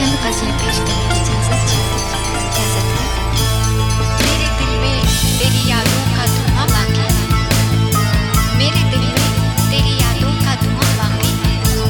चंद गज़ल पेश करने की इजाज़त है। मेरे दिल में तेरी यादों का धुआं बाकी है, मेरे दिल में तेरी यादों का धुआं बाकी है।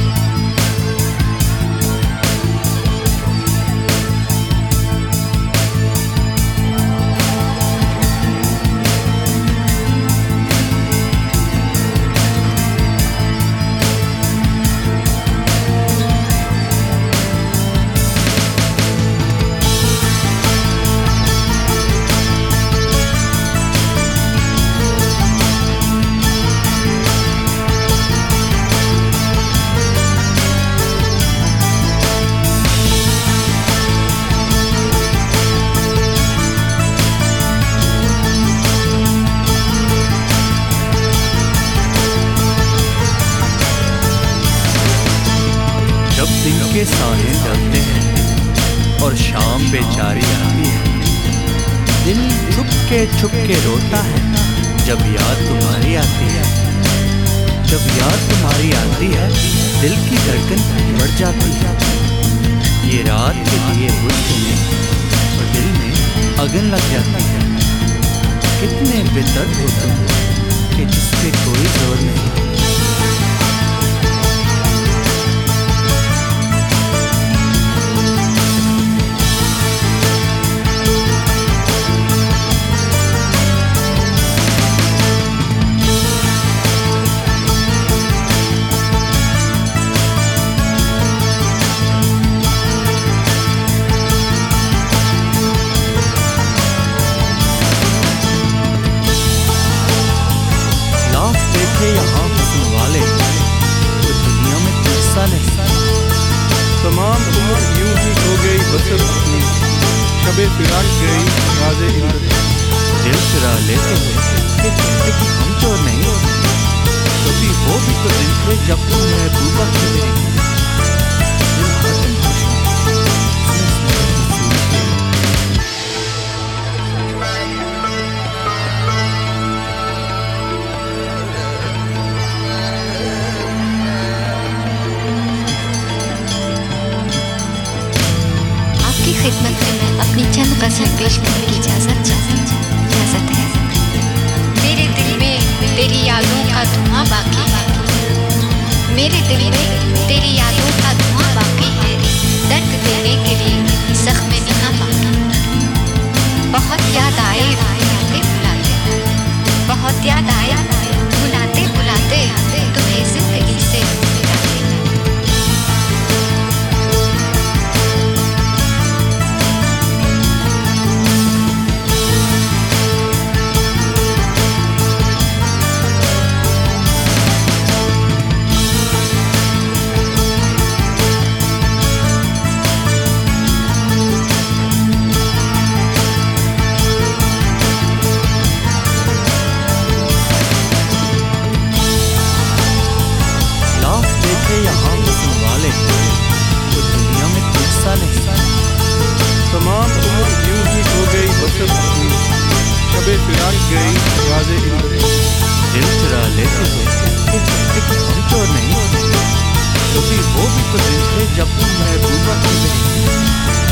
दिन के साए ढलते हैं और शाम बेचारी आती है, दिल छुप के रोता है जब याद तुम्हारी आती है। जब याद तुम्हारी आती है दिल की धड़कन बढ़ जाती है। ये रात के दिए बुझ गए और दिल में अगन लग जाती है। कितने बेदर्द हो तुम कि जिस पे कोई जोर नहीं। यहाँ हुस्न वाले तो दुनिया में किस्सा नहीं। तमाम उम्र यूं ही हो गई बसर अपनी, शबे फिराक गई राज़े इंद्र। दिल चुरा लेते कि कहते कि हम चोर नहीं, कभी वो भी तो दिन थे जब तुम महबूबा की मेरी। खिदमत में मैं अपनी चंद गज़ल पेश करने की इजाज़त है। मेरे दिल में तेरी यादों का धुआं बाकी है, मेरे दिल में तेरी यादों का धुआं बाकी है। दर्द देने के लिए ज़ख्म निगाह बाकी है। बहुत याद आए बुलाते बुलाते, बहुत याद आए बुलाते बुलाते तुम्हें ज़िंदगी से यहाँ हुस्न वाले तो दुनिया में किस्सा नहीं। तमाम उम्र यूं ही हो गई बसर अपनी, शबे फिराक गई राज़े इंद्र। दिल चुरा लेते कि कहते कि हम चोर नहीं, कभी वो भी तो दिन थे जब तुम महबूबा की मेरी।